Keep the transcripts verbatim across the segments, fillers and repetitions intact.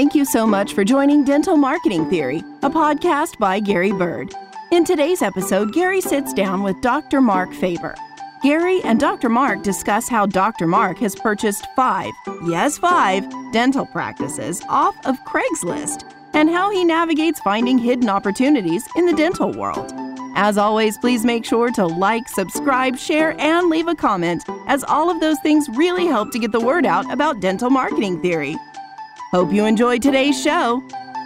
Thank you so much for joining Dental Marketing Theory, a podcast by Gary Bird. In today's episode, Gary sits down with Doctor Mark Faber. Gary and Doctor Mark discuss how Doctor Mark has purchased five, yes five, dental practices off of Craigslist and how he navigates finding hidden opportunities in the dental world. As always, please make sure to like, subscribe, share, and leave a comment, as all of those things really help to get the word out about dental marketing theory. Hope you enjoyed today's show.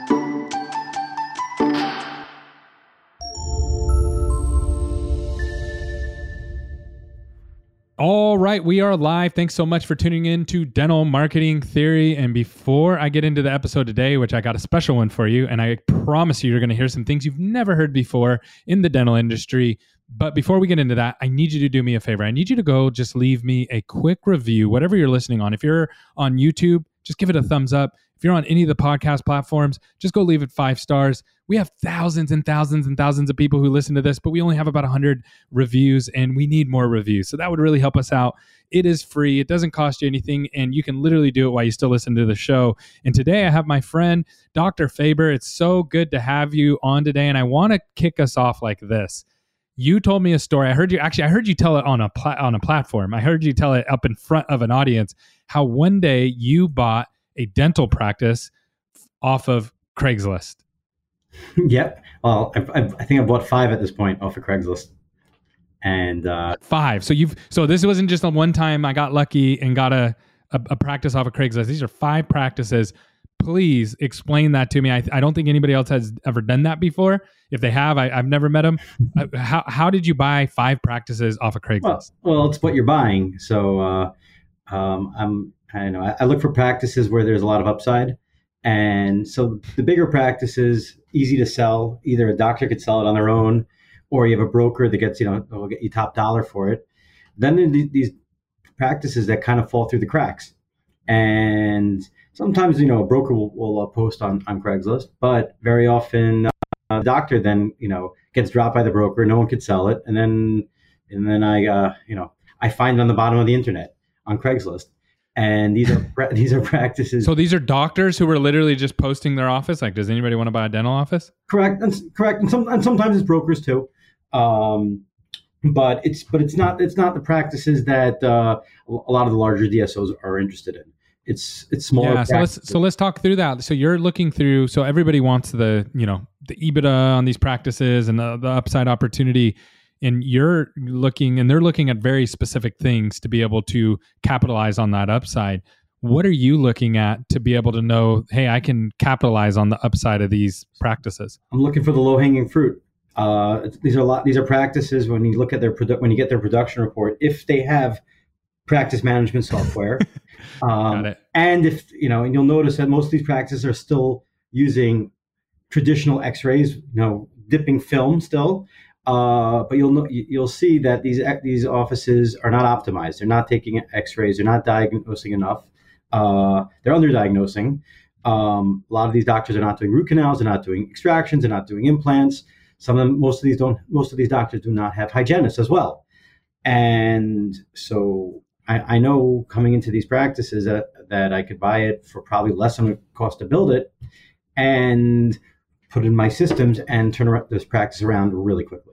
All right, we are live. Thanks so much for tuning in to Dental Marketing Theory. And before I get into the episode today, which I got a special one for you, and I promise you you're going to hear some things you've never heard before in the dental industry. But before we get into that, I need you to do me a favor. I need you to go just leave me a quick review, whatever you're listening on. If you're on YouTube, just give it a thumbs up. If you're on any of the podcast platforms, just go leave it five stars. We have thousands and thousands and thousands of people who listen to this, but we only have about one hundred reviews, and we need more reviews. So that would really help us out. It is free. It doesn't cost you anything, and you can literally do it while you still listen to the show. And today I have my friend, Doctor Faber. It's so good to have you on today, and I want to kick us off like this. You told me a story. I heard you actually. I heard you tell it on a pla- on a platform. I heard you tell it up in front of an audience. How one day you bought a dental practice off of Craigslist. Yep. Well, I've, I've, I think I bought five at this point off of Craigslist. And uh, five. So you've so this wasn't just a one time I got lucky and got a, a a practice off of Craigslist. These are five practices. Please explain that to me. I, I don't think anybody else has ever done that before. If they have, I, I've never met them. uh, how how did you buy five practices off of Craigslist? Well, well it's what you're buying. So uh, um, I'm I know I, I look for practices where there's a lot of upside. And so the bigger practices, easy to sell. Either a doctor could sell it on their own, or you have a broker that gets, you know, will get you top dollar for it. Then there are these practices that kind of fall through the cracks. And sometimes, you know, a broker will, will uh, post on, on Craigslist, but very often uh, the doctor then, you know, gets dropped by the broker. No one could sell it. And then, and then I, uh, you know, I find it on the bottom of the internet on Craigslist. And these are these are practices. So these are doctors who were literally just posting their office. Like, does anybody want to buy a dental office? Correct, and correct, and, some, and sometimes it's brokers too. Um, but it's but it's not it's not the practices that uh, a lot of the larger D S Os are interested in. It's it's smaller. Yeah. So let's so let's talk through that. So you're looking through. So everybody wants the you know the EBITDA on these practices and the, the upside opportunity. And you're looking, and they're looking at very specific things to be able to capitalize on that upside. What are you looking at to be able to know, hey, I can capitalize on the upside of these practices? I'm looking for the low hanging fruit. Uh, these are a lot. These are practices when you look at their produ- when you get their production report, if they have practice management software, um, Got it. And if you know, and you'll notice that most of these practices are still using traditional X-rays, you know, dipping film still. Uh, but you'll you'll see that these these offices are not optimized. They're not taking X-rays. They're not diagnosing enough. Uh, they're underdiagnosing. Um, a lot of these doctors are not doing root canals. They're not doing extractions. They're not doing implants. Some of them, most of these don't. Most of these doctors do not have hygienists as well. And so I, I know coming into these practices that that I could buy it for probably less than it cost to build it, and put it in my systems and turn around, this practice around really quickly.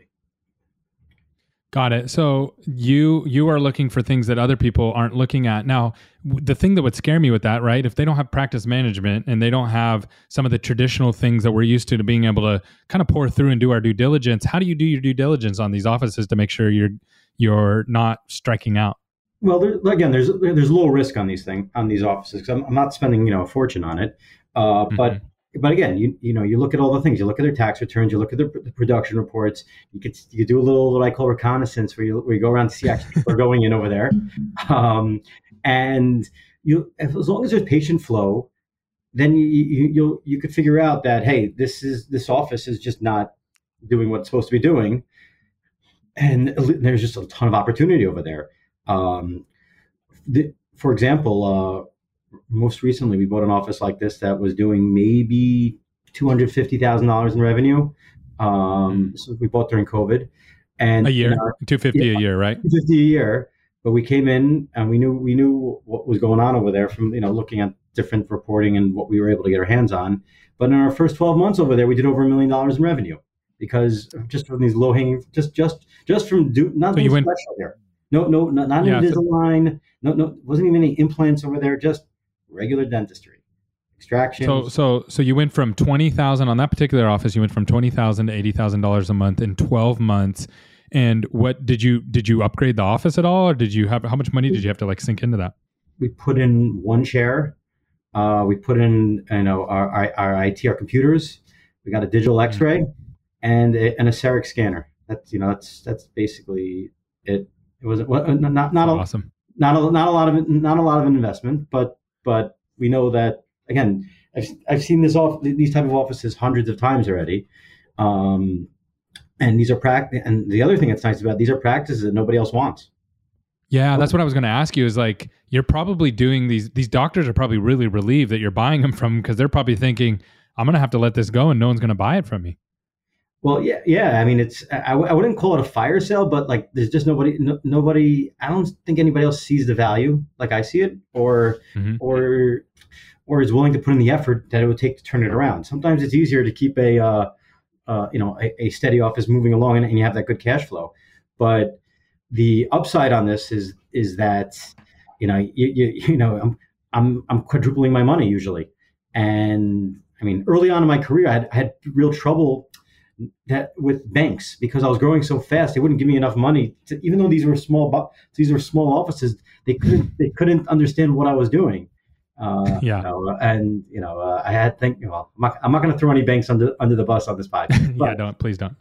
Got it. So you you are looking for things that other people aren't looking at. Now, the thing that would scare me with that, right? If they don't have practice management and they don't have some of the traditional things that we're used to to being able to kind of pour through and do our due diligence, how do you do your due diligence on these offices to make sure you're you're not striking out? Well, there, again, there's there's low risk on these things on these offices because I'm, I'm not spending you know a fortune on it, uh, Mm-hmm. but. But again, you you know, you look at all the things. You look at their tax returns. You look at their the production reports. You could you do a little what I call reconnaissance, where you where you go around to see actually people are going in over there, um, and you as long as there's patient flow, then you you you'll, you could figure out that hey, this is this office is just not doing what it's supposed to be doing, and there's just a ton of opportunity over there. Um, the, for example. Uh, Most recently, we bought an office like this that was doing maybe two hundred fifty thousand dollars in revenue. Um, so we bought during COVID, and a year, our, two fifty yeah, a year, right? two fifty a year, but we came in and we knew we knew what was going on over there from you know looking at different reporting and what we were able to get our hands on. But in our first twelve months over there, we did over a million dollars in revenue because just from these low hanging, just just just from do nothing so special here. No, no, not, not yeah, Invisalign. No, no, wasn't even any implants over there. Just regular dentistry, extraction. So, so, so you went from twenty thousand on that particular office. You went from twenty thousand to eighty thousand dollars a month in twelve months. And what did you did you upgrade the office at all, or did you have how much money did you have to like sink into that? We put in one chair. Uh, we put in you know our, our our I T, our computers. We got a digital X-ray mm-hmm. and a, and a CEREC scanner. That's you know that's that's basically it. It was well, not not a, awesome. Not a not a lot of not a lot of investment, but but we know that again. I've I've seen this off these type of offices hundreds of times already. Um, And these are practice. And the other thing that's nice about these are practices that nobody else wants. Yeah, that's what I was going to ask you. Is like you're probably doing these. These doctors are probably really relieved that you're buying them from because they're probably thinking, "I'm going to have to let this go, and no one's going to buy it from me." Well, yeah, yeah. I mean, it's I, I wouldn't call it a fire sale, but like there's just nobody, no, nobody. I don't think anybody else sees the value like I see it, or mm-hmm. or or is willing to put in the effort that it would take to turn it around. Sometimes it's easier to keep a. Uh, Uh, you know, a, a steady office moving along and, and you have that good cash flow. But the upside on this is is that, you know, you, you, you know, I'm, I'm, I'm quadrupling my money usually. And I mean, early on in my career, I had, I had real trouble that with banks because I was growing so fast. They wouldn't give me enough money to, even though these were small, these were small offices, they couldn't, they couldn't understand what I was doing. Uh, yeah, you know, and you know, uh, I had think. Well, I'm not, I'm not going to throw any banks under under the bus on this podcast. yeah, don't please don't.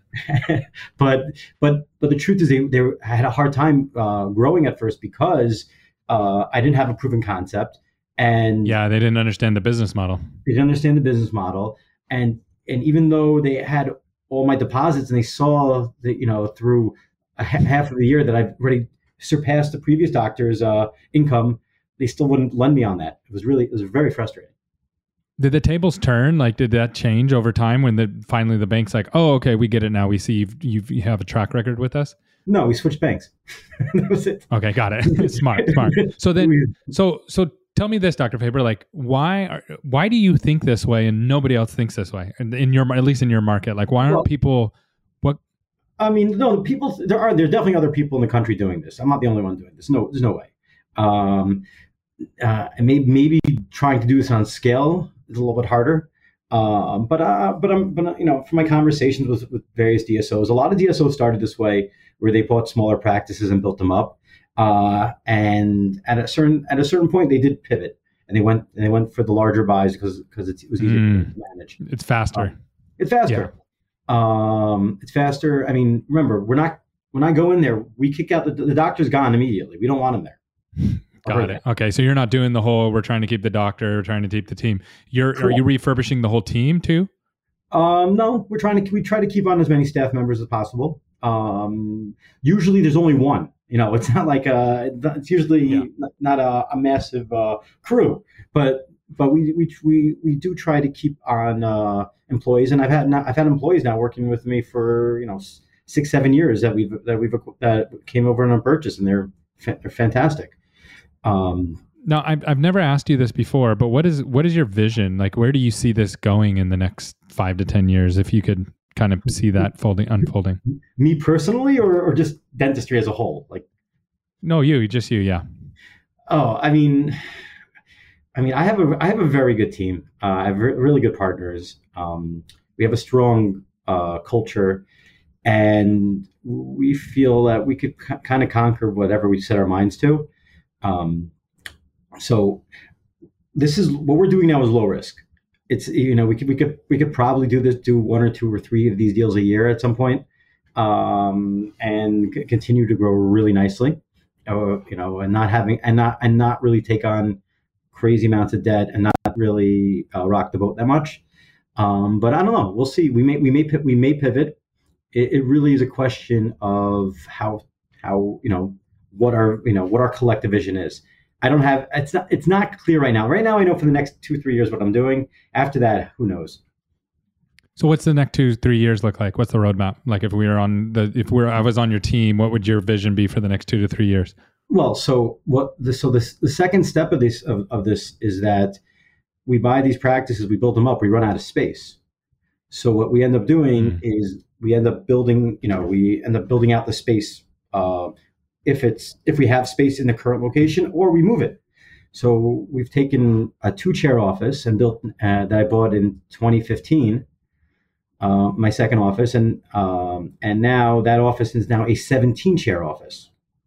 but but but the truth is, they they I had a hard time uh, growing at first because uh, I didn't have a proven concept, and yeah, they didn't understand the business model. They didn't understand the business model, and and even though they had all my deposits and they saw that you know through a ha- half of the year that I've already surpassed the previous doctor's uh, income. They still wouldn't lend me on that. It was really, it was very frustrating. Did the tables turn? Like, did that change over time when the finally the bank's like, oh, okay, we get it now. We see you've, you've you have a track record with us? No, we switched banks. That was it. Okay, got it. smart, smart. So then, so so tell me this, Doctor Faber, like, why are, why do you think this way and nobody else thinks this way? In, in your, at least in your market, like, why aren't well, people? What? I mean, no, people. There are there's definitely other people in the country doing this. I'm not the only one doing this. No, there's no way. Um, Uh, and maybe, maybe trying to do this on scale is a little bit harder. Uh, but uh, but I'm but you know from my conversations with, with various D S Os, a lot of D S Os started this way, where they bought smaller practices and built them up. Uh, and at a certain at a certain point, they did pivot and they went and they went for the larger buys because because it was easier mm, to manage. It's faster. Uh, it's faster. Yeah. Um, it's faster. I mean, remember, we're not when I go in there, we kick out the the doctor's gone immediately. We don't want him there. Got it. Okay, so you're not doing the whole. We're trying to keep the doctor. We're trying to keep the team. You're cool. Are you refurbishing the whole team too? Um, no, we're trying to. We try to keep on as many staff members as possible. Um, usually, there's only one. You know, it's not like a. It's usually yeah. not a, a massive uh, crew, but but we we we we do try to keep on uh, employees, and I've had I've had employees now working with me for you know six seven years that we've that we've that came over on a purchase, and they're they're fantastic. Um, now, I've I've never asked you this before, but what is what is your vision? Like, where do you see this going in the next five to ten years? If you could kind of see that folding, unfolding. Me personally, or or just dentistry as a whole? Like, no, you, just you, yeah. Oh, I mean, I mean, I have a I have a very good team. Uh, I have re- really good partners. Um, we have a strong uh, culture, and we feel that we could c- kind of conquer whatever we set our minds to. Um, so this is what we're doing now is low risk. It's, you know, we could, we could, we could probably do this, do one or two or three of these deals a year at some point, um, and c- continue to grow really nicely, uh, you know, and not having, and not, and not really take on crazy amounts of debt and not really uh, rock the boat that much. Um, but I don't know. We'll see. We may, we may, we may pivot. It, it really is a question of how, how, you know, what our, you know, what our collective vision is. I don't have, it's not, it's not clear right now. Right now, I know for the next two, three years what I'm doing. After that, who knows? So what's the next two, three years look like? What's the roadmap? Like if we were on the, if we're, I was on your team, what would your vision be for the next two to three years? Well, so what? The, so the the second step of this of, of this is that we buy these practices, we build them up, we run out of space. So what we end up doing mm. is we end up building, you know, we end up building out the space uh, if it's if we have space in the current location, or we move it. So we've taken a two chair office and built uh, that I bought in twenty fifteen, uh, my second office, and um, and now that office is now a seventeen chair office.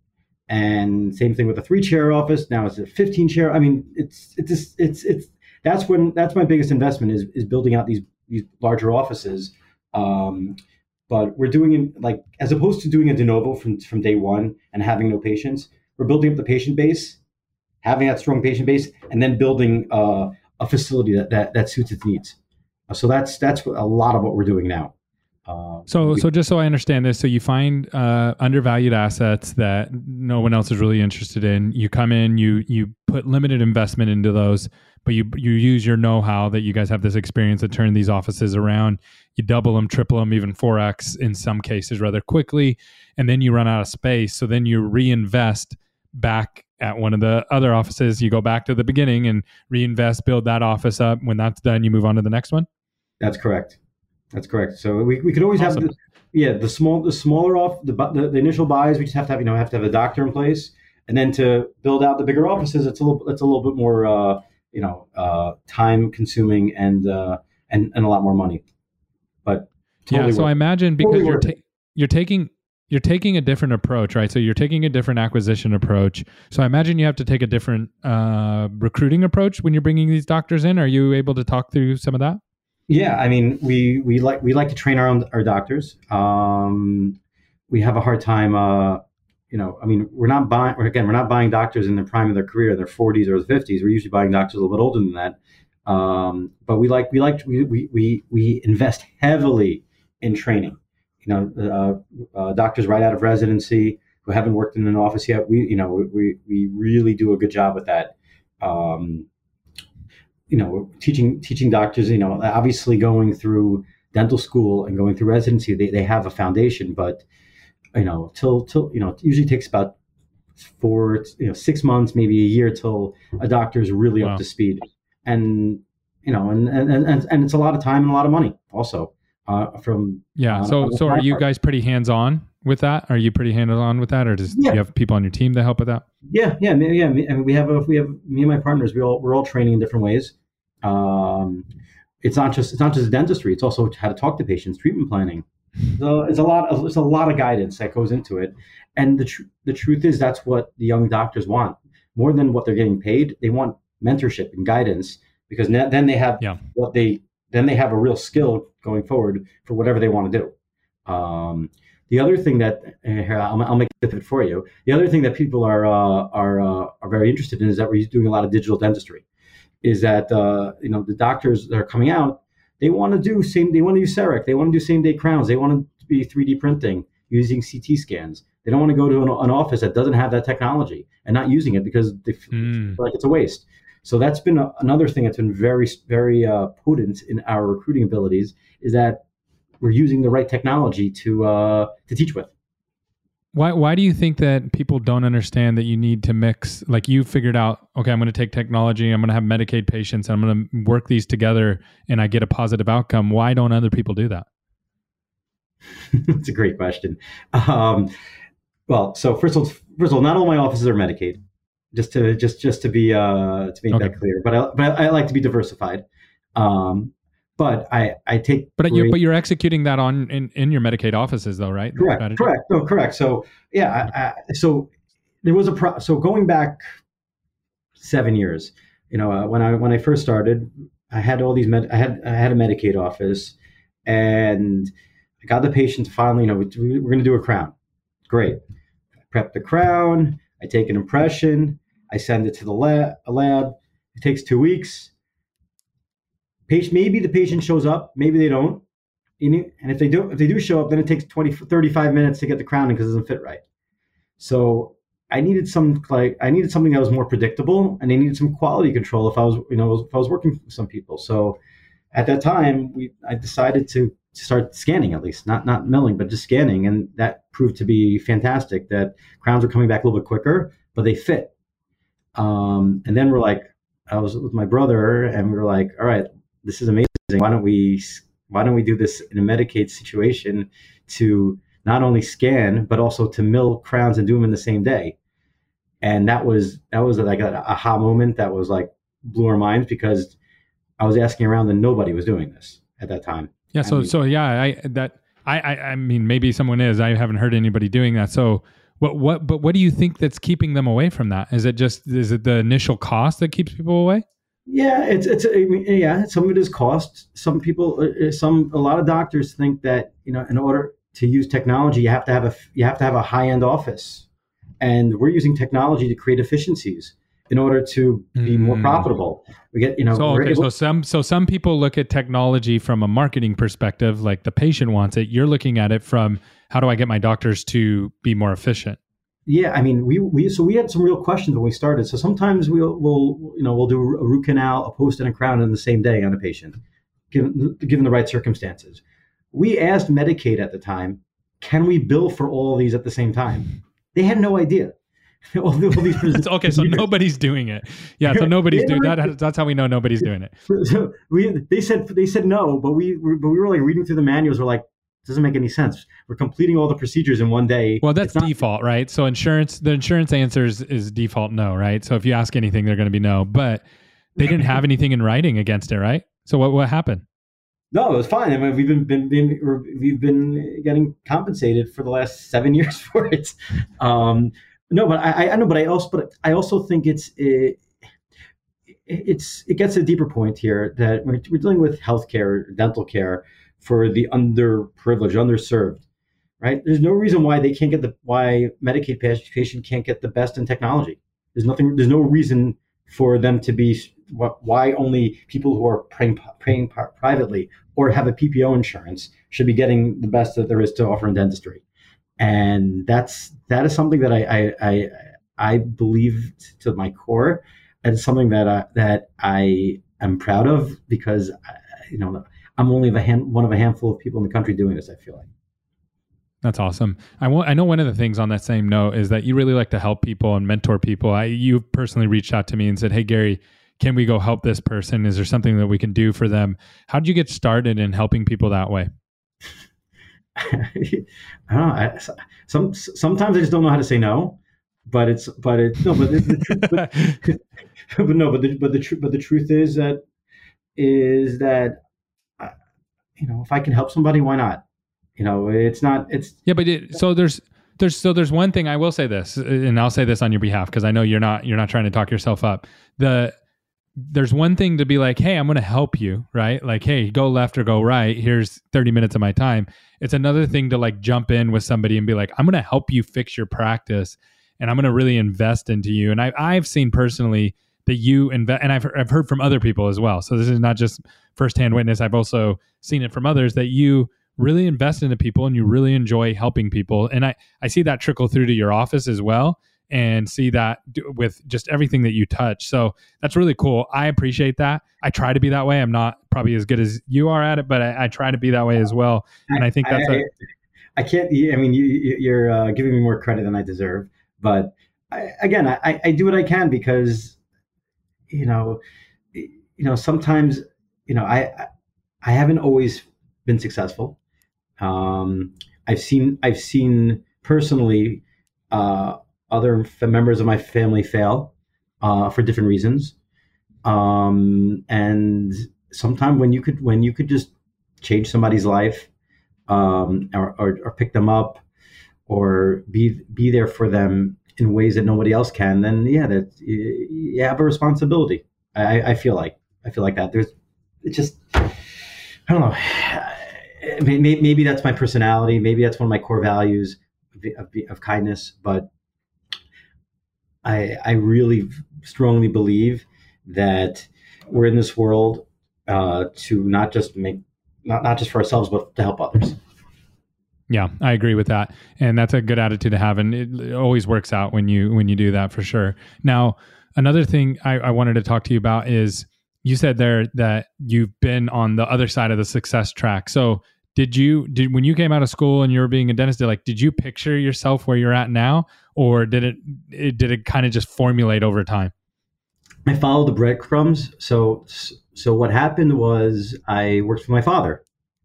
And same thing with a three chair office. Now it's a fifteen chair. I mean, it's it's just, it's it's that's when that's my biggest investment is is building out these these larger offices. Um, but we're doing it like, as opposed to doing a de novo from, from day one and having no patients, we're building up the patient base, having that strong patient base, and then building uh, a facility that, that, that suits its needs. Uh, so that's, that's a lot of what we're doing now. Uh, so, we, so just so I understand this, so you find uh, undervalued assets that no one else is really interested in. You come in, you you put limited investment into those, but you you use your know-how that you guys have this experience to turn these offices around. You double them, triple them, even four X in some cases rather quickly, and then you run out of space. So then you reinvest back at one of the other offices. You go back to the beginning and reinvest, build that office up. When that's done, you move on to the next one. That's correct. That's correct. So we, we could always awesome. have the, yeah the small the smaller off the, the the initial buys. We just have to have you know have to have a doctor in place, and then to build out the bigger offices, it's a little it's a little bit more uh, you know uh, time consuming and uh, and and a lot more money. But totally yeah, so I imagine because totally you're ta- you're taking you're taking a different approach, right? So you're taking a different acquisition approach. So I imagine you have to take a different uh, recruiting approach when you're bringing these doctors in. Are you able to talk through some of that? Yeah, I mean, we we like we like to train our own, our doctors. Um, we have a hard time, uh, you know. I mean, we're not buying. Again, we're not buying doctors in the prime of their career, in their forties or fifties. We're usually buying doctors a little bit older than that. Um, but we like we like we we we we invest heavily in training. You know, uh, uh, doctors right out of residency who haven't worked in an office yet. We you know we we really do a good job with that. Um, you know, teaching teaching doctors, you know, obviously going through dental school and going through residency, they, they have a foundation, but, you know, till, till, you know, it usually takes about four, you know, six months, maybe a year till a doctor is really wow. up to speed. And, you know, and, and, and, and it's a lot of time and a lot of money also uh, from. Yeah. Uh, so, so are you guys pretty hands-on with that? Are you pretty hands-on with that, or does yeah. do you have people on your team that help with that? Yeah, yeah, yeah. I mean, we have a, we have me and my partners. We all we're all training in different ways. Um, it's not just it's not just dentistry. It's also how to talk to patients, treatment planning. So it's a lot of it's a lot of guidance that goes into it. And the tr- the truth is that's what the young doctors want more than what they're getting paid. They want mentorship and guidance because ne- then they have yeah. what they then they have a real skill going forward for whatever they want to do. Um, The other thing that here I'll, I'll make it for you. The other thing that people are uh, are uh, are very interested in is that we're doing a lot of digital dentistry. Is that uh, you know the doctors that are coming out, they want to do same. They want to use CEREC. They want to do same day crowns. They want to be three D printing using C T scans. They don't want to go to an, an office that doesn't have that technology and not using it because they mm. feel like it's a waste. So that's been a, another thing that's been very very uh, potent in our recruiting abilities. Is that we're using the right technology to uh, to teach with. Why why do you think that people don't understand that you need to mix, like you figured out, okay, I'm going to take technology, I'm going to have Medicaid patients, I'm going to work these together and I get a positive outcome. Why don't other people do that? That's a great question. Um, well, so first of all, first of all, not all my offices are Medicaid, just to just just to be uh, to make okay. that clear. But I, but I like to be diversified. Um, But I, I take but you're but you're executing that on in, in your Medicaid offices though, right? Correct, correct, no, correct. So yeah, I, I, so there was a pro, so going back seven years, you know, uh, when I when I first started, I had all these med, I had I had a Medicaid office, and I got the patient to finally, you know, we, we're going to do a crown. Great, I prep the crown, I take an impression, I send it to the lab. A lab. It takes two weeks. Patient, maybe the patient shows up, maybe they don't. And if they do, if they do show up, then it takes twenty, thirty-five minutes to get the crowning because it doesn't fit right. So I needed some, like, I needed something that was more predictable, and I needed some quality control if I was, you know, if I was working with some people. So at that time, we, I decided to start scanning, at least not, not milling, but just scanning. And that proved to be fantastic, that crowns were coming back a little bit quicker, but they fit. Um, and then we're like, I was with my brother, and we were like, all right, this is amazing. Why don't we why don't we do this in a Medicaid situation to not only scan but also to mill crowns and do them in the same day? And that was that was like an aha moment that was like blew our minds, because I was asking around and nobody was doing this at that time. Yeah. So, I mean, so yeah, I, that, I, I, I mean, maybe someone is, I haven't heard anybody doing that. So what, what, but what do you think that's keeping them away from that? Is it just, is it the initial cost that keeps people away? Yeah, it's, it's, I mean, yeah, some of it is cost. Some people, some, a lot of doctors think that, you know, in order to use technology, you have to have a, you have to have a high-end office, and we're using technology to create efficiencies in order to be more profitable. We get, you know, so, okay, able- so some, so some people look at technology from a marketing perspective, like the patient wants it. You're looking at it from, how do I get my doctors to be more efficient? Yeah, I mean, we, we, so we had some real questions when we started. So sometimes we'll, we'll, you know, we'll do a root canal, a post and a crown in the same day on a patient, given, given the right circumstances. We asked Medicaid at the time, can we bill for all of these at the same time? They had no idea. all, all these okay, so nobody's doing it. Yeah, so nobody's doing that. That's how we know nobody's doing it. So we, they said they said no, but we but we were like reading through the manuals. We're like, it doesn't make any sense. We're completing all the procedures in one day. Well, that's not- default, right? So insurance, the insurance answers is default no, right? So if you ask anything, they're going to be no. But they didn't have anything in writing against it, right? So what what happened? No, it was fine. I mean, we've been, been, been we've been getting compensated for the last seven years for it. Um, no, but I, I know, but I also, but I also think it's it, it's it gets a deeper point here, that we're, we're dealing with healthcare, dental care for the underprivileged, underserved, right? There's no reason why they can't get the why Medicaid patient can't get the best in technology. There's nothing. There's no reason for them to be. Why only people who are paying, paying privately or have a P P O insurance should be getting the best that there is to offer in dentistry. And that's that is something that I I I, I believe to my core, and something that I, that I am proud of, because you know I'm only of a hand, one of a handful of people in the country doing this. I feel like. That's awesome. I want, I know one of the things on that same note is that you really like to help people and mentor people. I you personally reached out to me and said, "Hey Gary, can we go help this person? Is there something that we can do for them?" How did you get started in helping people that way? I don't know. I, some sometimes I just don't know how to say no, but it's but it's no, but, the, but, but no, but the but the truth but the truth is that is that uh, you know, if I can help somebody, why not? You know, it's not it's yeah, but it, so there's there's so there's one thing I will say this, and I'll say this on your behalf because I know you're not you're not trying to talk yourself up. The There's one thing to be like, hey, I'm going to help you, right? Like, hey, go left or go right. Here's thirty minutes of my time. It's another thing to like jump in with somebody and be like, I'm going to help you fix your practice, and I'm going to really invest into you. And I, I've seen personally that you invest, and I've I've heard from other people as well. So this is not just firsthand witness. I've also seen it from others that you really invest into people and you really enjoy helping people. And I, I see that trickle through to your office as well, and see that with just everything that you touch. So that's really cool. I appreciate that. I try to be that way. I'm not probably as good as you are at it, but I, I try to be that way as well. And I think that's I, a, I can't, I mean, you, you're uh, giving me more credit than I deserve, but I, again, I, I do what I can because, you know, you know, sometimes, you know, I, I haven't always been successful. Um, I've seen, I've seen personally, uh, other f- members of my family fail uh, for different reasons, um, and sometimes when you could when you could just change somebody's life, um, or, or, or pick them up, or be be there for them in ways that nobody else can, then yeah, that you, you have a responsibility. I, I feel like I feel like that. There's it's just I don't know. Maybe, maybe that's my personality. Maybe that's one of my core values of, of, of kindness, but. I, I really strongly believe that we're in this world uh, to not just make, not, not just for ourselves, but to help others. Yeah, I agree with that. And that's a good attitude to have. And it, it always works out when you, when you do that for sure. Now, another thing I, I wanted to talk to you about is you said there that you've been on the other side of the success track. So did you did when you came out of school and you were being a dentist, did, like did you picture yourself where you're at now, or did it, it did it kind of just formulate over time? I followed the breadcrumbs. So so what happened was I worked for my father.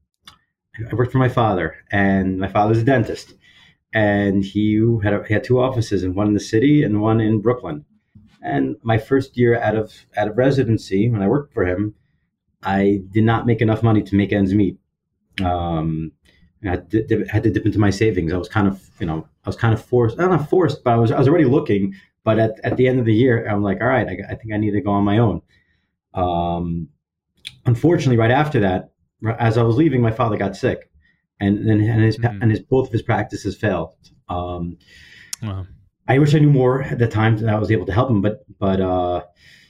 I worked for my father, and my father's a dentist, and he had a, he had two offices, and one in the city and one in Brooklyn. And my first year out of out of residency, when I worked for him, I did not make enough money to make ends meet. Um, I had to, dip, had to dip into my savings. I was kind of, you know, I was kind of forced. I'm not forced, but I was I was already looking. But at, at the end of the year, I'm like, all right, I, I think I need to go on my own. Um, unfortunately, right after that, as I was leaving, my father got sick, and then and his mm-hmm. and his both of his practices failed. Um, wow. I wish I knew more at the time that I was able to help him, but but uh,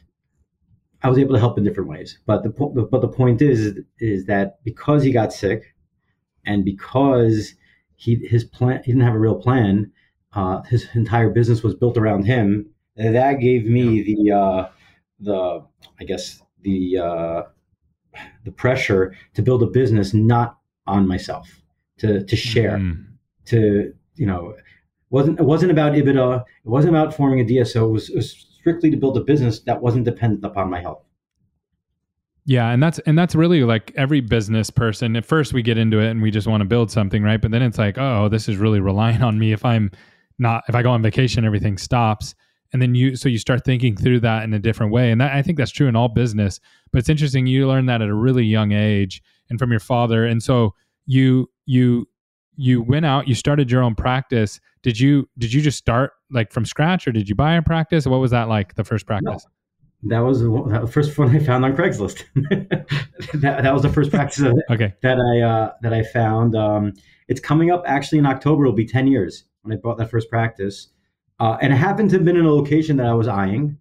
I was able to help in different ways. But the but the point is is that because he got sick, and because he his plan he didn't have a real plan, uh, his entire business was built around him. And that gave me the uh, the I guess the uh, the pressure to build a business not on myself, to to share, mm. to you know. wasn't It wasn't about EBITDA. It wasn't about forming a D S O. It was, it was strictly to build a business that wasn't dependent upon my health. Yeah, and that's and that's really like every business person. At first, we get into it and we just want to build something, right? But then it's like, oh, this is really relying on me. If I'm not, if I go on vacation, everything stops. And then you, so you start thinking through that in a different way. And that, I think that's true in all business. But it's interesting, you learn that at a really young age and from your father. And so you you you went out, you started your own practice. Did you did you just start like from scratch, or did you buy a practice? What was that like, the first practice? No, that was the first one I found on Craigslist. that, that was the first practice that, okay. that I uh, that I found. Um, it's coming up actually in October. It'll be ten years when I bought that first practice, uh, and it happened to have been in a location that I was eyeing,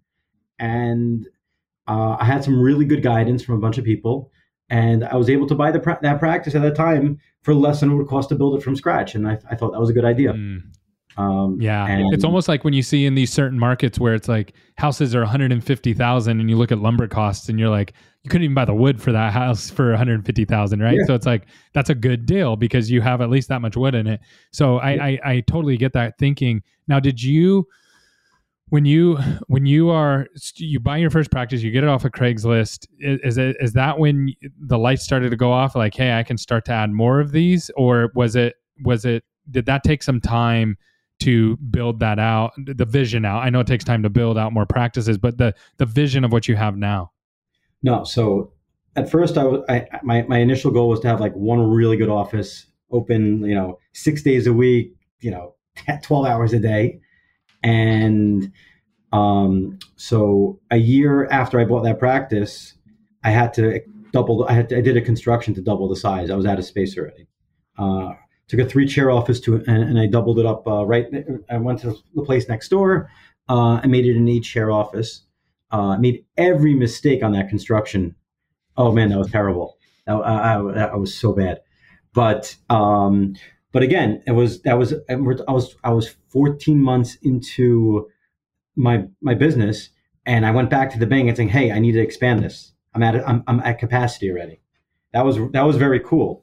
and uh, I had some really good guidance from a bunch of people, and I was able to buy the pra- that practice at that time for less than it would cost to build it from scratch, and I, I thought that was a good idea. Mm. Um, yeah, and it's almost like when you see in these certain markets where it's like houses are one hundred fifty thousand, and you look at lumber costs, and you're like, you couldn't even buy the wood for that house for one hundred fifty thousand, right? Yeah. So it's like that's a good deal because you have at least that much wood in it. So I, yeah. I, I totally get that thinking. Now, did you when you when you are you buy your first practice, you get it off of Craigslist? Is it is that when the lights started to go off? Like, hey, I can start to add more of these, or was it was it did that take some time to build that out, the vision out? I know it takes time to build out more practices, but the the vision of what you have now. No, so at first I was I, my my initial goal was to have like one really good office open, you know, six days a week, you know, twelve hours a day, and um, so a year after I bought that practice, I had to double. I had to, I did a construction to double the size. I was out of space already. Uh, Took a three-chair office to, and, and I doubled it up. Uh, right, I went to the place next door. Uh, I made it an eight-chair office. Uh, I made every mistake on that construction. Oh man, that was terrible. I, I, I was so bad. But um, but again, it was that was I was I was fourteen months into my my business, and I went back to the bank and saying, "Hey, I need to expand this. I'm at I'm I'm at capacity already." That was that was very cool.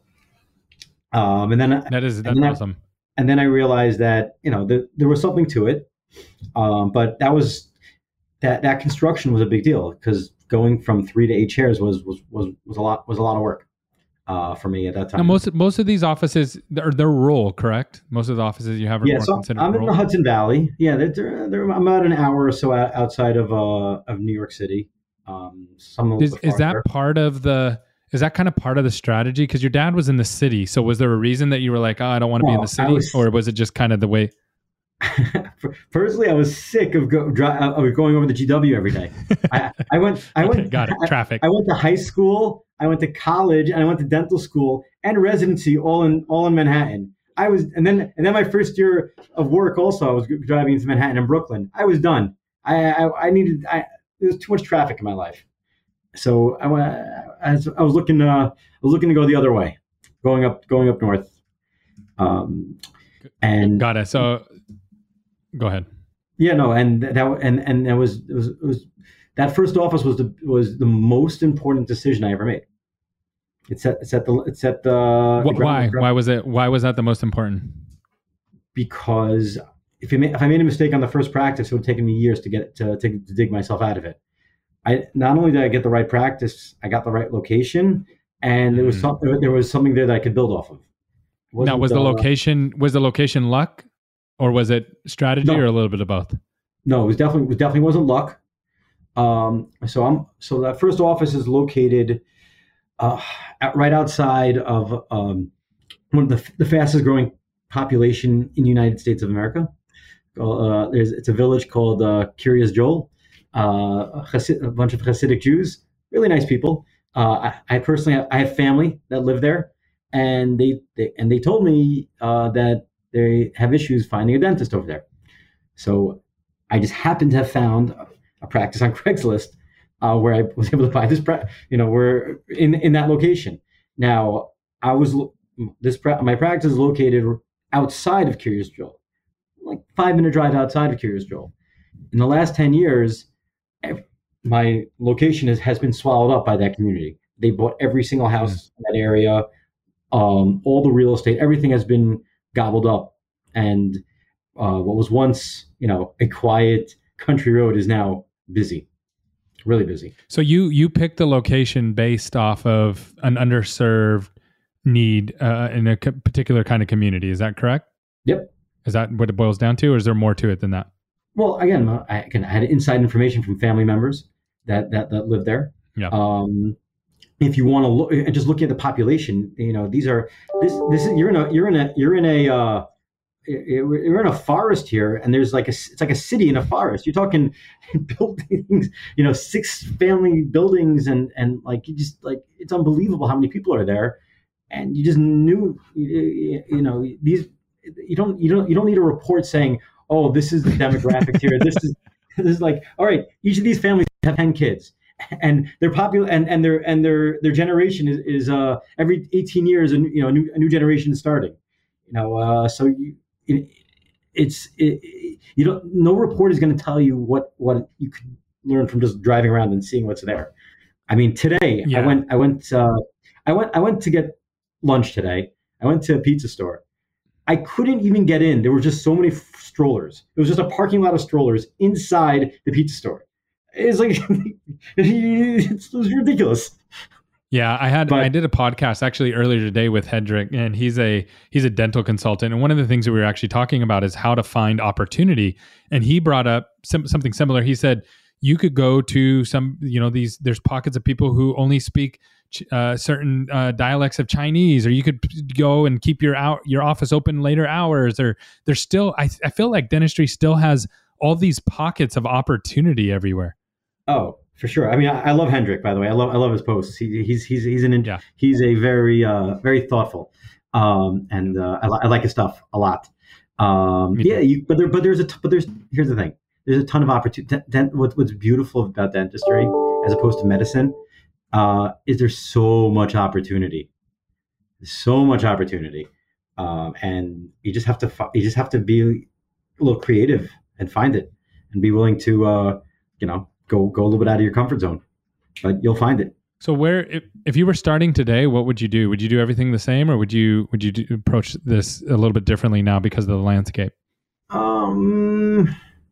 Um, and then that is that's and awesome. I, and then I realized that you know the, there was something to it, um, but that was that that construction was a big deal because going from three to eight chairs was was was was a lot was a lot of work uh, for me at that time. Now, most most of these offices are they're rural, correct? Most of the offices you have are yeah, more so considered I'm rural. in the Hudson Valley. Yeah, they're, they're, they're about an hour or so outside of uh, of New York City. Um, some is, is that part of the Is that kind of part of the strategy? Because your dad was in the city. So was there a reason that you were like, oh, I don't want to well, be in the city? Was, or was it just kind of the way? Personally, I was sick of, go, dri- of going over the G W every day. I, I went, I okay, went, got it. Traffic. I, I went to high school, I went to college, and I went to dental school and residency all in all in Manhattan. I was, and then and then my first year of work also, I was driving into Manhattan and Brooklyn. I was done. I I, I needed. I, there was too much traffic in my life. So I, I, was, I was looking. Uh, I was looking to go the other way, going up, going up north. Um, and got it. So, go ahead. Yeah, no, and that and and that was it was, it was that first office was the was the most important decision I ever made. It's at it's at the it's at the, the Wh- Why? Why was it? Why was that the most important? Because if I made, if I made a mistake on the first practice, it would have taken me years to get to, to to dig myself out of it. I not only did I get the right practice, I got the right location, and there was some, there was something there that I could build off of. Now, was the uh, location was the location luck, or was it strategy, no. or a little bit of both? No, it was definitely it was definitely wasn't luck. Um, so I'm so that first office is located uh, at, right outside of um, one of the, the fastest growing population in the United States of America. Uh, there's it's a village called uh, Kiryas Joel. Uh, a, Hasid, a bunch of Hasidic Jews, really nice people. Uh, I, I personally have, I have family that live there, and they, they and they told me uh, that they have issues finding a dentist over there. So I just happened to have found a practice on Craigslist uh, where I was able to buy this, pra- you know, we're in in that location. Now I was this pra- my practice is located outside of Kiryas Joel, like five minute drive outside of Kiryas Joel. In the last ten years, my location has, has been swallowed up by that community. They bought every single house in that area, um, all the real estate, everything has been gobbled up. And uh, what was once, you know, a quiet country road is now busy, really busy. So you you picked the location based off of an underserved need uh, in a co- particular kind of community. Is that correct? Yep. Is that what it boils down to, or is there more to it than that? Well, again, I, again, I had inside information from family members that that, that live there. Yeah. Um, if you want to look and just look at the population, you know, these are this this is you're in a you're in a you're in a uh, you're in a forest here, and there's like a it's like a city in a forest. You're talking buildings, you know, six family buildings, and and like you just like it's unbelievable how many people are there, and you just knew, you, you know, these you don't you don't you don't need a report saying, oh, this is the demographics here. This is this is like, all right, each of these families have ten kids, and they're popular, and, and their and their their generation is, is uh every eighteen years, and you know, a new a new generation is starting. You know, uh, so you, it, it's it, you don't. No report is going to tell you what what you could learn from just driving around and seeing what's there. I mean, today yeah. I went I went uh, I went I went to get lunch today. I went to a pizza store. I couldn't even get in. There were just so many f- strollers. It was just a parking lot of strollers inside the pizza store. It's like, it's, it was ridiculous. Yeah, I had but, I did a podcast actually earlier today with Hedrick, and he's a he's a dental consultant. And one of the things that we were actually talking about is how to find opportunity. And he brought up some, something similar. He said you could go to some, you know, these there's pockets of people who only speak Uh, certain uh, dialects of Chinese, or you could go and keep your out your office open later hours. Or there's still, I, I feel like dentistry still has all these pockets of opportunity everywhere. Oh, for sure. I mean, I, I love Hendrik, by the way. I love I love his posts. He, he's he's he's an yeah. he's a very uh, very thoughtful, um, and uh, I, I like his stuff a lot. Um, yeah, you, but there but there's a t- but there's here's the thing. There's a ton of opportunity. Dent, what, what's beautiful about dentistry as opposed to medicine. Uh, is there so much opportunity, so much opportunity, um, and you just have to you just have to be a little creative and find it, and be willing to uh, you know go go a little bit out of your comfort zone, but you'll find it. So where if, if you were starting today, what would you do? Would you do everything the same, or would you would you do, approach this a little bit differently now because of the landscape? Um,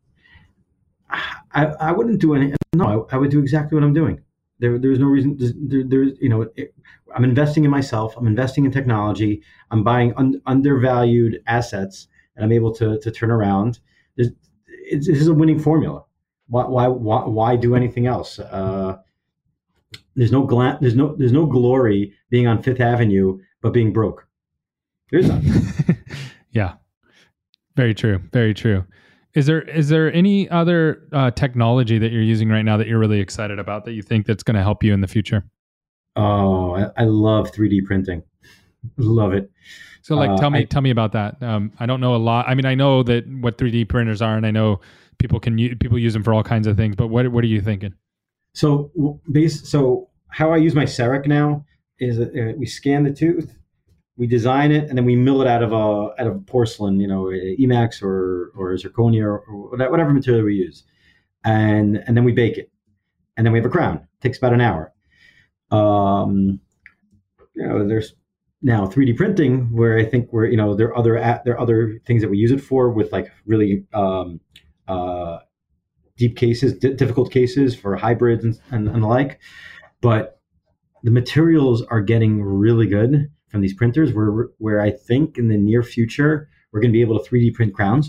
I I wouldn't do any. No, I, I would do exactly what I'm doing. There, there's no reason. There, there's, you know, it, I'm investing in myself. I'm investing in technology. I'm buying un, undervalued assets, and I'm able to to turn around. This, it's, this is a winning formula. Why, why, why, why do anything else? Uh, there's no gla- There's no, there's no glory being on Fifth Avenue, but being broke. There's none. Yeah, very true. Very true. Is there is there any other uh, technology that you're using right now that you're really excited about that you think that's going to help you in the future? Oh, I, I love three D printing. Love it. So, like, tell uh, me I, tell me about that. Um, I don't know a lot. I mean, I know that what three D printers are, and I know people can use, people use them for all kinds of things. But what what are you thinking? So, base. So, how I use my CEREC now is uh, we scan the tooth. We design it, and then we mill it out of a out of porcelain, you know, Emax or or zirconia or, or whatever material we use, and and then we bake it, and then we have a crown. It takes about an hour. Um, you know, there's now three D printing where I think we're, you know, there are other there are other things that we use it for with like really um, uh, deep cases, d- difficult cases for hybrids and, and, and the like. But the materials are getting really good from these printers where where I think in the near future we're going to be able to three D print crowns.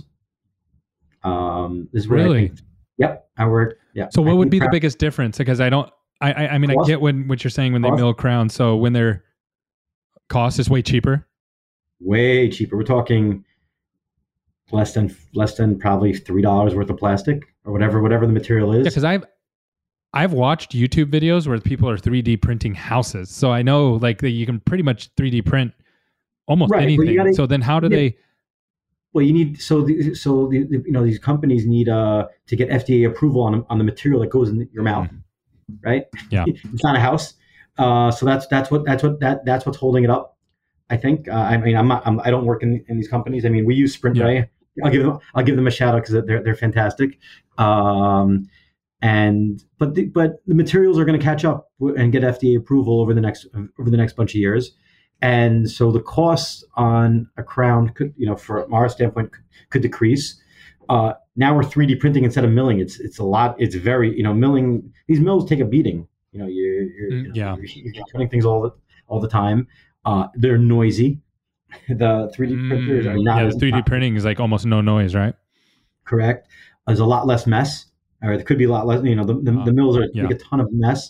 Um, this is where really? I think, yep, I work. Yeah. So what I would think be the crown- biggest difference? Because I don't, I, I, I mean, Cost? I get when what you're saying when they Cost? mill crowns. So when their cost is way cheaper. Way cheaper. We're talking less than less than probably three dollars worth of plastic or whatever whatever the material is. Yeah, because I've I've watched YouTube videos where people are three D printing houses, so I know like that you can pretty much three D print almost Right, but you anything. gotta- so then, how do yeah. they? Well, you need so the, so the, the, you know these companies need uh to get F D A approval on on the material that goes in your mouth, right? Yeah. It's not a house, uh, so that's that's what that's what that that's what's holding it up. I think. Uh, I mean, I'm not. I'm, I don't work in, in these companies. I mean, we use Sprint Yeah. Ray. I'll give them. I'll give them a shout out because they're they're fantastic. Um, and but the, but the materials are going to catch up and get F D A approval over the next over the next bunch of years. And so the costs on a crown could, you know, from our standpoint, could, could decrease. Uh, now we're three D printing instead of milling. It's it's a lot. It's very, you know, milling. These mills take a beating. You know, you're, you're, Mm, you know, yeah. you're, you're cutting things all the all the time. Uh, they're noisy. The three D printers are Mm, not yeah, the as three D not printing is like almost no noise, right? correct. There's a lot less mess, or there could be a lot less. You know, the the, Uh, the mills are yeah. make a ton of mess.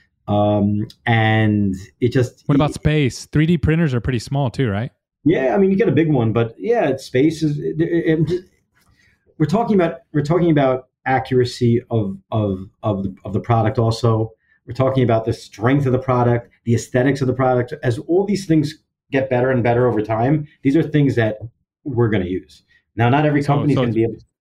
Um, and it just What about space? three D printers are pretty small too, right? Yeah, I mean, you get a big one, but yeah, it's space is. It, it, it, we're talking about we're talking about accuracy of of of the, of the product. Also, we're talking about the strength of the product, the aesthetics of the product. As all these things get better and better over time, these are things that we're going to use. Now, not every So- company is so going to be able to.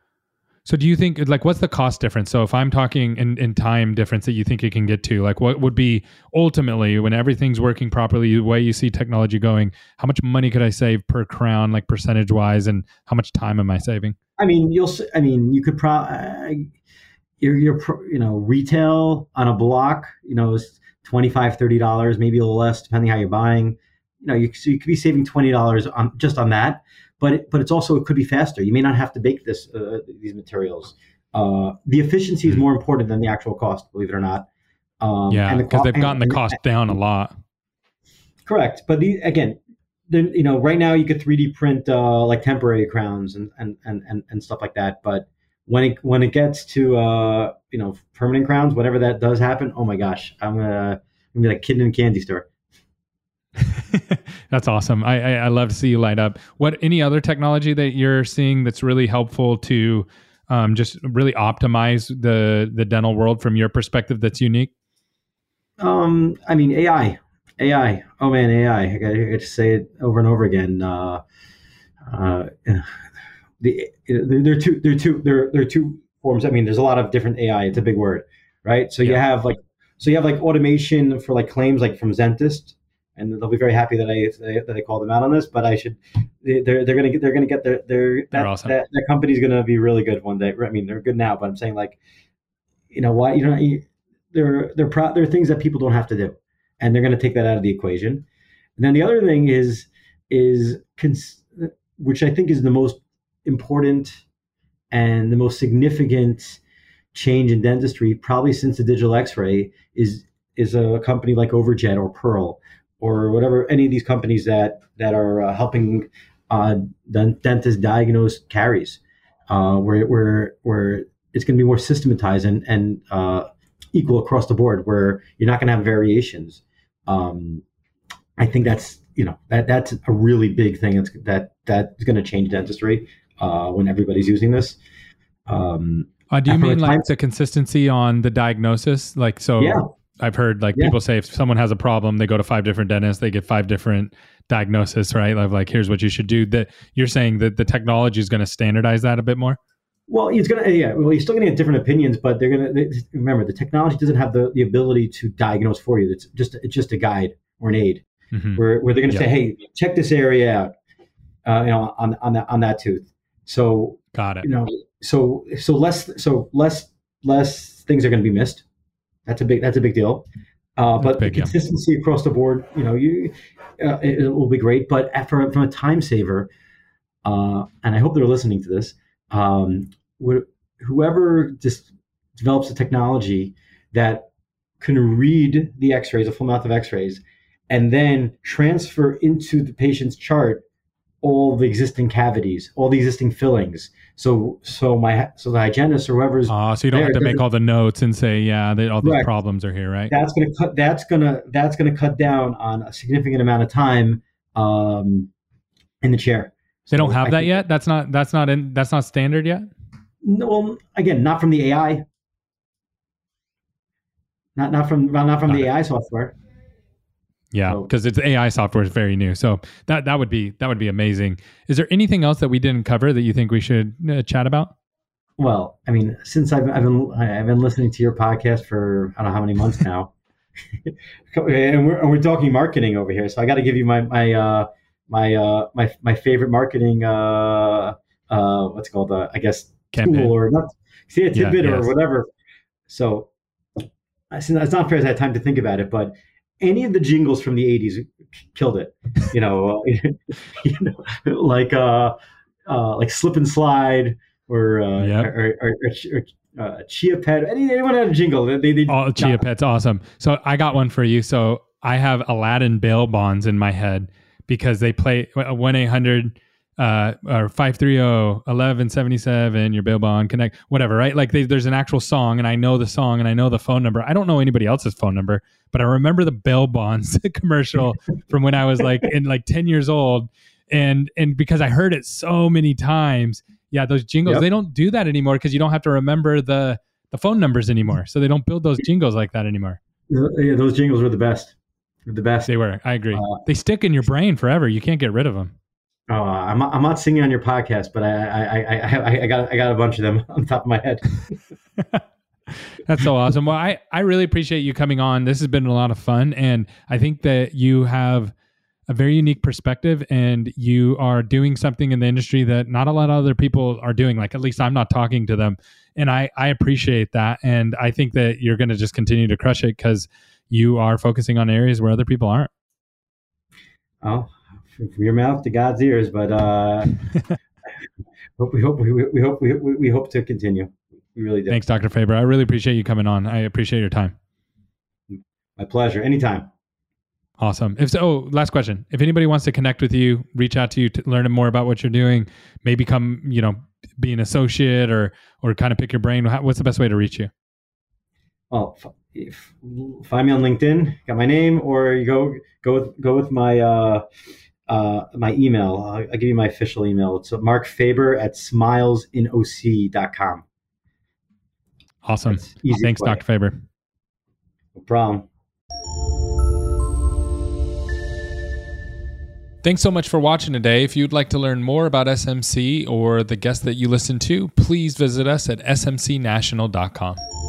So do you think like what's the cost difference? So if I'm talking in, in time difference that you think it can get to, like what would be ultimately when everything's working properly, the way you see technology going, how much money could I save per crown, like percentage wise, and how much time am I saving? I mean, you'll. s- I mean, you could probably. Uh, your your pro- you know retail on a block, you know, is twenty-five, thirty dollars, maybe a little less depending how you're buying. You know, you so you could be saving twenty dollars on just on that. But it, but it's also it could be faster. You may not have to bake this uh, these materials. Uh, the efficiency is more important than the actual cost, believe it or not. Um, Yeah, and the because co- they've gotten the and- cost down a lot. Correct, but the, again, then you know, right now you could three D print uh, like temporary crowns and, and and and and stuff like that. But when it when it gets to uh, you know permanent crowns, whatever that does happen, oh my gosh, I'm gonna, I'm gonna be like a kid in a candy store. That's awesome. I, I I love to see you light up. What any other technology that you're seeing that's really helpful to um, just really optimize the the dental world from your perspective that's unique? Um, I mean, A I, A I. Oh man, A I. I gotta, I gotta say it over and over again. Uh, uh, the there there are two there are two there there are two forms. I mean, there's a lot of different A I. It's a big word, right? So you Yeah. have like so you have like automation for like claims like from Zentist, and they'll be very happy that I that I call them out on this. But I should they're they're gonna get they're gonna get their their that They're awesome. that, that company's gonna be really good one day. I mean, they're good now, but I'm saying like, you know why you know you, there there pro, there are things that people don't have to do, and they're gonna take that out of the equation. And then the other thing is is cons- which I think is the most important and the most significant change in dentistry, probably since the digital X-ray, is is a company like Overjet or Pearl or whatever, any of these companies that that are uh, helping uh, dentists diagnose caries, uh, where where where it's going to be more systematized and and uh, equal across the board, where you're not going to have variations. Um, I think that's you know that that's a really big thing. That's that that's going to change dentistry uh, when everybody's using this. Um, Uh, do you After a mean like time- the consistency on the diagnosis? Like, so Yeah. I've heard like Yeah. people say if someone has a problem, they go to five different dentists, they get five different diagnoses, right? Like, like here's what you should do. That you're saying that the technology is going to standardize that a bit more. Well, it's gonna yeah. Well, you're still gonna get different opinions, but they're gonna they, remember the technology doesn't have the, the ability to diagnose for you. It's just it's just a guide or an aid Mhm. where, where they're gonna Yeah. say, hey, check this area out, uh, you know, on on that on that tooth. So Got it. you know, so so less so less less things are gonna be missed. That's a big that's a big deal. Uh, but big, the consistency yeah. across the board, you know, you uh, it, it will be great. But for, from a time saver, uh, and I hope they're listening to this, um, whoever just develops a technology that can read the X-rays, a full mouth of X-rays, and then transfer into the patient's chart all the existing cavities, all the existing fillings. So, so my so the hygienist or whoever's oh, so you don't there, have to make all the notes and say, yeah, they, all these correct. problems are here, right? That's gonna cut. That's gonna that's gonna cut down on a significant amount of time um, in the chair. They don't have I that yet. That's not that's not in that's not standard yet. No, well, again, not from the A I. Not not from not from not the it. A I software. Yeah, because so, it's A I software is very new. So that that would be that would be amazing. Is there anything else that we didn't cover that you think we should uh, chat about? Well, I mean, since I've I've been I've been listening to your podcast for I don't know how many months now, and we're and we're talking marketing over here. So I got to give you my my uh, my uh, my my favorite marketing uh, uh, what's it called uh, I guess Campaign. tool or not see a tidbit yeah, or yes. whatever. So it's not fair as I had time to think about it, but any of the jingles from the eighties killed it. You know, uh, you know, like uh, uh, like Slip and Slide or uh, yep. or, or, or, or uh, Chia Pet. Any, anyone had a jingle? They, they, oh, Chia Pet's awesome. So I got one for you. So I have Aladdin bail bonds in my head because they play one eight hundred uh, or five three zero eleven seventy-seven, your bail bond connect, whatever, right? Like they, there's an actual song and I know the song and I know the phone number. I don't know anybody else's phone number, but I remember the bail bonds commercial from when I was like in like ten years old. And, and because I heard it so many times, yeah, those jingles, yep. they don't do that anymore because you don't have to remember the, the phone numbers anymore. So they don't build those jingles like that anymore. Yeah, those jingles were the best. The best. They were. I agree. Uh, they stick in your brain forever. You can't get rid of them. Oh, I'm not, I'm not singing on your podcast, but I I, I I I got I got a bunch of them on top of my head. That's so awesome. Well, I, I really appreciate you coming on. This has been a lot of fun. And I think that you have a very unique perspective and you are doing something in the industry that not a lot of other people are doing. Like, at least I'm not talking to them. And I, I appreciate that. And I think that you're going to just continue to crush it because you are focusing on areas where other people aren't. Oh, from your mouth to God's ears. But uh, hope, we hope we, we hope we, we hope to continue. We really do. Thanks, Doctor Faber. I really appreciate you coming on. I appreciate your time. My pleasure. Anytime. Awesome. If so, oh, last question. If anybody wants to connect with you, reach out to you to learn more about what you're doing, maybe come, you know, be an associate or or kind of pick your brain. What's the best way to reach you? Well, if, find me on LinkedIn. Got my name, or you go go with go with my uh, uh, my email. I'll, I'll give you my official email. It's Mark Faber at smiles in O C dot com. Awesome. Thanks, Doctor Faber. No problem. Thanks so much for watching today. If you'd like to learn more about S M C or the guests that you listen to, please visit us at S M C national dot com.